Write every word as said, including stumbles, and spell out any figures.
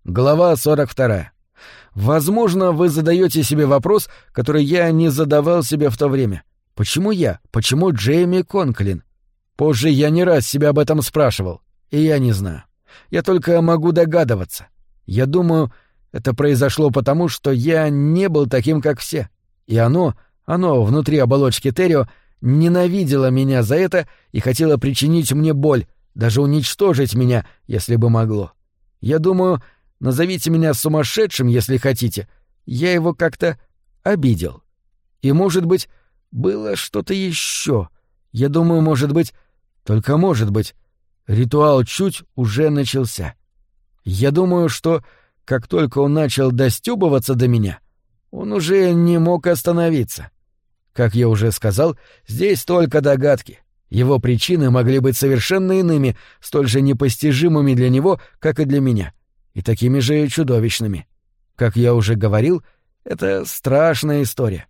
Глава сорок вторая. Возможно, вы задаете себе вопрос, который я не задавал себе в то время. Почему я? Почему Джейми Конклин? Позже я не раз себя об этом спрашивал, и я не знаю. Я только могу догадываться. Я думаю, это произошло потому, что я не был таким, как все. И оно, оно внутри оболочки Террио, ненавидело меня за это и хотело причинить мне боль, даже уничтожить меня, если бы могло. Я думаю, назовите меня сумасшедшим, если хотите, я его как-то обидел. И, может быть, было что-то еще. Я думаю, может быть, только может быть, ритуал чуть уже начался. Я думаю, что, как только он начал достёбываться до меня, он уже не мог остановиться. Как я уже сказал, здесь только догадки. Его причины могли быть совершенно иными, столь же непостижимыми для него, как и для меня, и такими же чудовищными. Как я уже говорил, это страшная история.